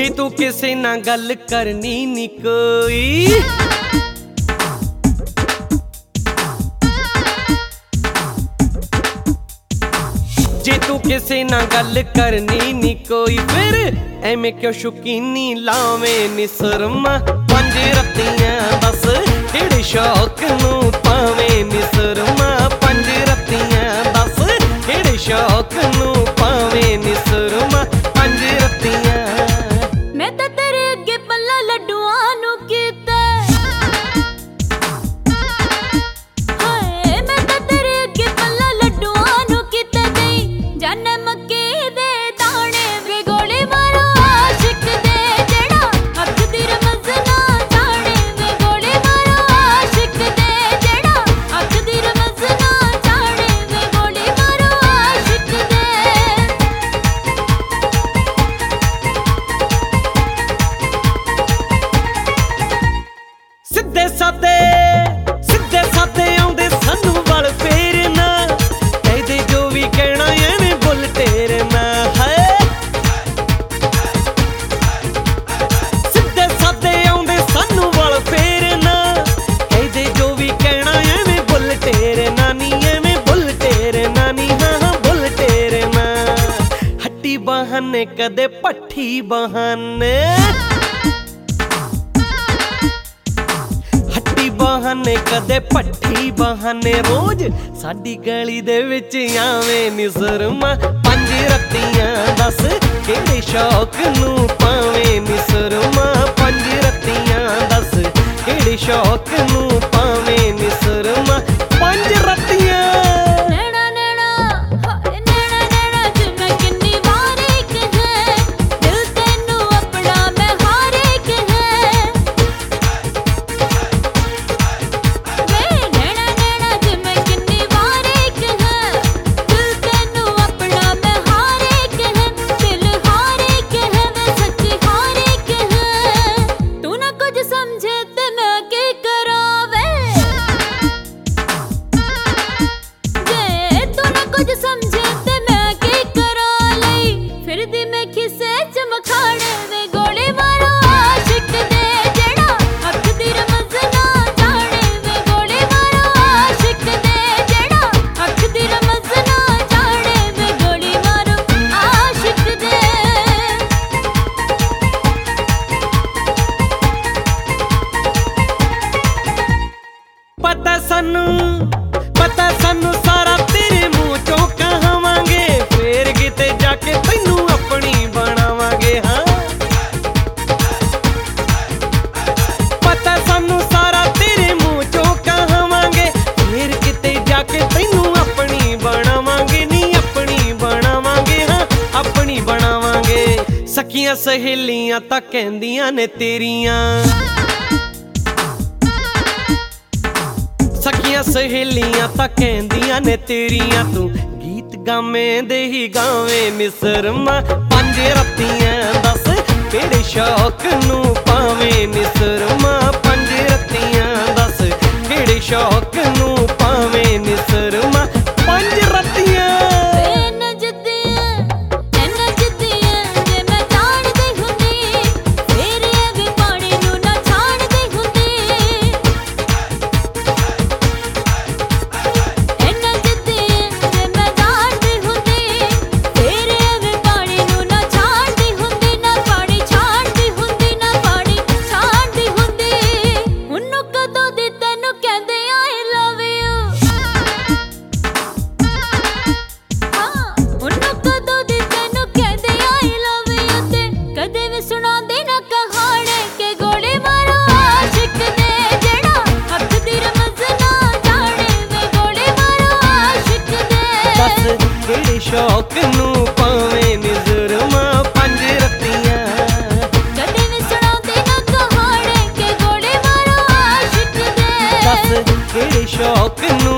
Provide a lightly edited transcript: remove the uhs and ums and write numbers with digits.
जे तू किसे ना गल करनी नी कोई, जे तू किसे ना गल करनी नी कोई, फिर एवें क्यों शौकीनी लावें नी सुरमा। पंज रत्तियां दस केड़े शौक नू पावें नी सुरमा। पंज रत्तियां दस केड़े शौक नू पावें नी सुरमा। पंज रत्तियां मैं तां तेरे अगे पल्ला लड्डूआं नू कीता, हाय मैं तां तेरे अगे पल्ला लड्डूआं नू कीता। नहीं जाने मक्के दे दाने वे गोली मारो आशिक दे, जेड़ा अख दी रमज़ ना जाने वे गोली मारो आशिक दे, जेड़ा अख दी रमज़ ना जाने वे गोली मारो आशिक दे। सिद्धे साधे आउंदे सानू वल फेरना, कहदे जो भी कहना एवें बुल टेरना है। सिद्धे साधे आउंदे सानू वल फेरना, कहदे जो भी कहना एवें बुल टेरना नी, एवें बुल टेरना नी, हाँ बुल टेरना। हट्टी बहाने कदे पट्ठी बहाने, बहाने कदे पट्ठी बहाने, रोज साडी गली दे विच आवें नी सुरमा। पंज रत्तियां दस केड़े शौक नू पावें नी सुरमा। पंज रत्तियां दस केड़े शौक नू पावें नी सुरमा। पंज रत्तियां पता सानू सारा तेरे मुंह चों कहावांगे, फेर किते जाके तैनू अपनी बनावांगे। हाँ पता सानू सारा तेरे मुंह चों कहावांगे, फेर किते जाके तैनू अपनी बनावांगे नी, अपनी बनावांगे। हाँ अपनी बनावांगे। सखियां सहेलियां तां कहंदियां ने तेरियां, सखियां सहेलियां तां कहंदियां ने तेरियां, तू गीत गावें दे ही गावें नी सुरमा। पंज रत्तियां दस केड़े शौक नू पावें नी सुरमा। पंज रत्तियां दस केड़े शौक नू पावें नी सुरमा। पंज रत्तियां केड़े शौक नू पावें नी सुरमा। पंज रत्तियां कदे वी सुणांदे ना कहानी के गोले मारो आशिक दे, दस केड़े शौक नू